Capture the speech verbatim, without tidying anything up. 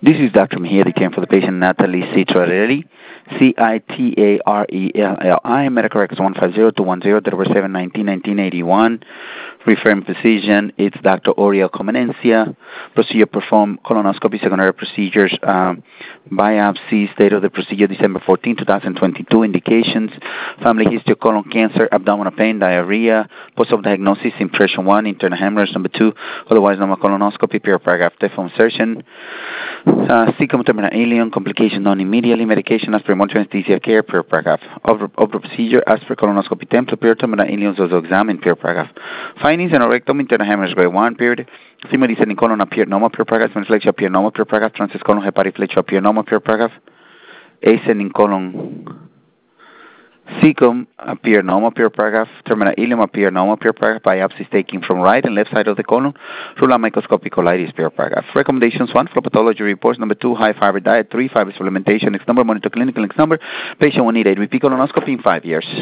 This is Doctor Mejia, the care for the patient Natalie Citarelli, C I T A R E L L I, medical records one five zero two one zero, December seventh, nineteen eighty-one. Referring physician, it's Doctor Oriel Comenencia. Procedure performed, colonoscopy, secondary procedures, um, biopsy, date of the procedure December fourteenth, twenty twenty-two. Indications, family history of colon cancer, abdominal pain, diarrhea, post-op diagnosis, impression one, internal hemorrhage, number two, otherwise normal colonoscopy, paragraph Teflon insertion. Uh, Cecum terminal alien, complication non immediately, medication as per monitoring anesthesia care, per paragraph. Of, of the procedure as per colonoscopy template, period, terminal aliens also examined, per paragraph. Findings and rectum, internal hemorrhage grade one, period. Female descending colon appeared normal, per paragraph. Flexure appeared normal, per paragraph. Transverse colon hepatic flexure appeared normal, per paragraph. Ascending colon cecum appeared normal, per paragraph. Terminal ileum appeared normal, per paragraph. Biopsies taken from right and left side of the colon. Rule microscopic colitis, per paragraph. Recommendations: one, flow pathology reports. Number two, high fiber diet. Three, fiber supplementation. Next number, monitor clinical. Next number, patient will need a repeat colonoscopy in five years.